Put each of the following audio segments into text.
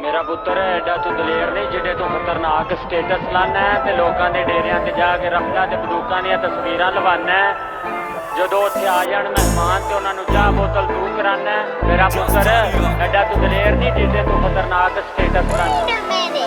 मेरा पुत्र एडा तू दलेर नहीं जिडे तू खतरनाक स्टेटस लाना है ते लोकां दे डेरियां ते जाके रफला ते बंदूकां दियां तस्वीरां लवाना है। ਜਦੋਂ ਉੱਥੇ ਆ ਜਾਣ ਮਹਿਮਾਨ ਤੇ ਉਹਨਾਂ ਨੂੰ ਚਾਹ ਬੋਤਲ ਤੂੰ ਕਰਾਨਾ ਹੈ। ਮੇਰਾ ਪੁੱਤਰ ਐਡਾ ਤੂੰ ਦਲੇਰ ਨਹੀਂ ਜਿੱਦੇ ਤੂੰ ਖਤਰਨਾਕ ਸਟੇਟਸ ਲਾਨਾ।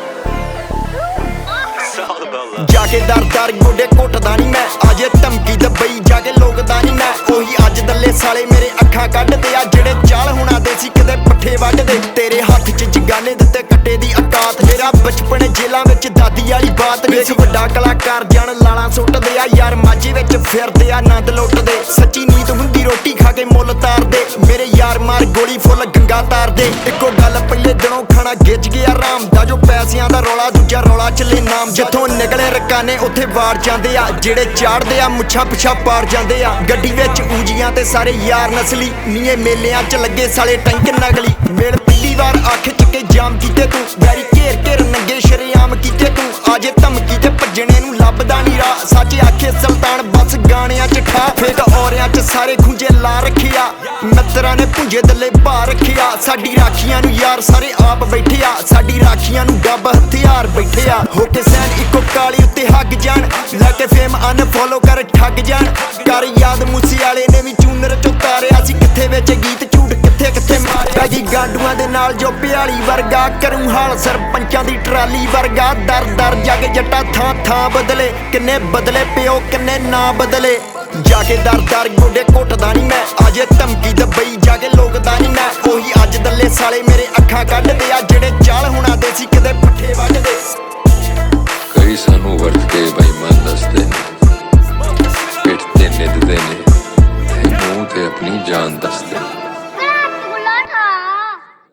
जाके दर दर गोडे घुटदा नहीं मैं अजे धमकी दबई जाके लोकदा नहीं मैं ओही अज दल्ले साले मेरे अखां कड्डदे आ जेड़े चाल हुणा दे सी कदे पट्ठे वड्डदे तेरे हत्थ च जगाने दित्ते कट्टे दी औकात मेरा बचपन जेलां विच दादी वाली बात वेख वड्डा कलाकार जन लालां सुट्टदे आ यार माझे विच फिरदे आ आनंद लुੱਟदे सच्ची नीत हुंदी रोटी खा के मुੱਲ तारदे मेरे यार मार गोली फुੱਲ गंगा तारदे इक्को गल पहले दिनों खाना गिज गया राम दा जो पैसिਆਂ दा रौला दूजा रौला चले नाम जिथों निकले रकाने उत्थे वार जांदे आ जेड़े चाड़दे आ मुੱਛਾਂ पिछा पार जांदे आ गड्डी विच ऊजियां ते सारे यार नसली नीए मेलियां च लगे साले टैंक नगली मेल पहली बार अख चके जाम कीते तू बैरी घेर घेर नंगे शरेआम कीते तू आजे धमकी ते भज्जणे नूं लभदा नहीं राह सच आखे सुल्तान बस गाणियां च ठा फेक औरियां च सारे खुंजे ला रखिया मित्तरां ने भुंजे दल्ले भा रखिया साडी राखियां नूं यार सारे आप बैठे आ साडी राखियां नूं डब हथियार बैठे आ होके सैन इक्को काली उत्ते हग जान लैके फेम अनफॉलो कर ठग जान कर याद मूसे वाले ने भी चूनर चो तारिया सी किथे विच गीत झूठ किथे किथे मारिया जी गांडूआं दे नाल जो प्याली वर्गा करूं हाल सरपंचां दी ट्राली वर्गा दर दर जग जट्टा थां थां बदले किन्ने बदले पिओ किन्ने ना बदले जाके दर दर गोडे घुटदा नहीं मैं अजे धमकी दबई जाके लोकदा नहीं मैं ओही अज दल्ले साले मेरे अखां कड्डदे आ जेड़े चाल हुणा दे सी कदे पट्ठे वड्डदे कई सानू वरते बेईमान दसदे ने पिट ते निंददे ने ते मूंह ते अपनी जान दसदे।